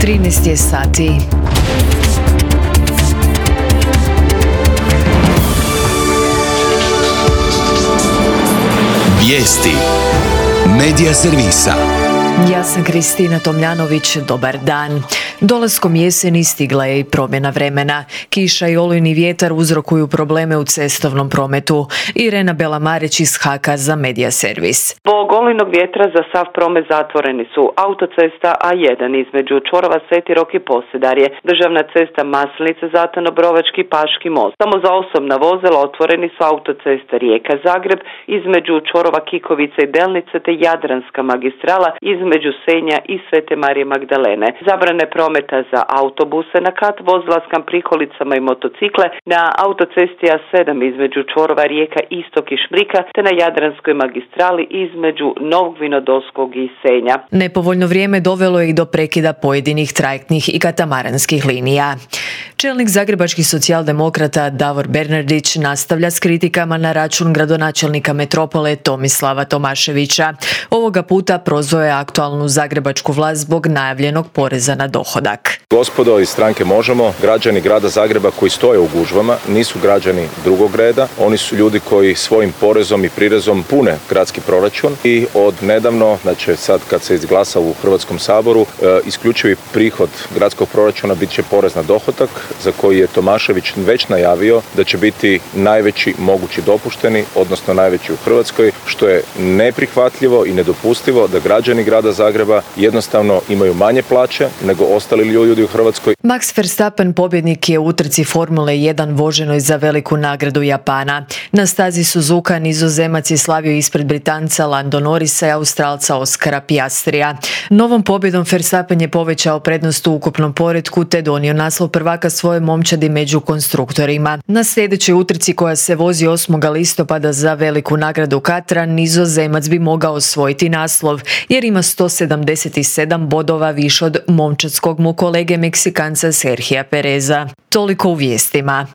13 je sati. Vijesti Medija servisa. Ja sam Kristina Tomljanović, dobar dan. Dolaskom jeseni stigla je i promjena vremena. Kiša i olujni vjetar uzrokuju probleme u cestovnom prometu. Irena Belamarić iz HAK-a za Medija servis. Zbog olujnog vjetra za sav promet zatvoreni su autocesta A1 između čvorova Sveti Rok i Posedarje, državna cesta Maslinica, Zatano-Brovački, Paški most. Samo za osobna vozila otvoreni su autocesta Rijeka-Zagreb između čvorova Kikovice i Delnice te Jadranska magistrala između Senja i Svete Marije Magdalene. Zabrane prometa za autobuse na kat, vozila s kamprikolicama i motocikle na autocesti A7 između čvorova Rijeka Istok i Šmrika te na Jadranskoj magistrali između Novog Vinodolskog i Senja. Nepovoljno vrijeme dovelo je i do prekida pojedinih trajektnih i katamaranskih linija. Čelnik zagrebačkih socijaldemokrata Davor Bernardić nastavlja s kritikama na račun gradonačelnika metropole Tomislava Tomaševića. Ovoga puta prozvao je aktualnu zagrebačku vlast zbog najavljenog poreza na dohodak. Gospodo iz stranke Možemo, građani grada Zagreba koji stoje u gužvama nisu građani drugog reda, oni su ljudi koji svojim porezom i prirezom pune gradski proračun i od nedavno, znači sad kad se izglasa u Hrvatskom saboru, isključivi prihod gradskog proračuna bit će porez na dohodak, za koji je Tomašević već najavio da će biti najveći mogući dopušteni, odnosno najveći u Hrvatskoj, što je neprihvatljivo i nedopustivo da građani grada Zagreba jednostavno imaju manje plaće nego ostali ljudi u Hrvatskoj. Max Verstappen pobjednik je u utrci Formule 1 voženoj za veliku nagradu Japana. Na stazi Suzuka Nizozemac je slavio ispred Britanca Lando Norrisa i Australca Oskara Piastrija. Novom pobjedom Verstappen je povećao prednost u ukupnom poretku te donio naslov prvaka svoje momčadi među konstruktorima. Na sljedećoj utrci koja se vozi 8. listopada za veliku nagradu Katra, Nizozemac bi mogao osvojiti naslov jer ima 177 bodova više od momčadskog mu kolege Meksikanca Serhija Pereza. Toliko u vijestima.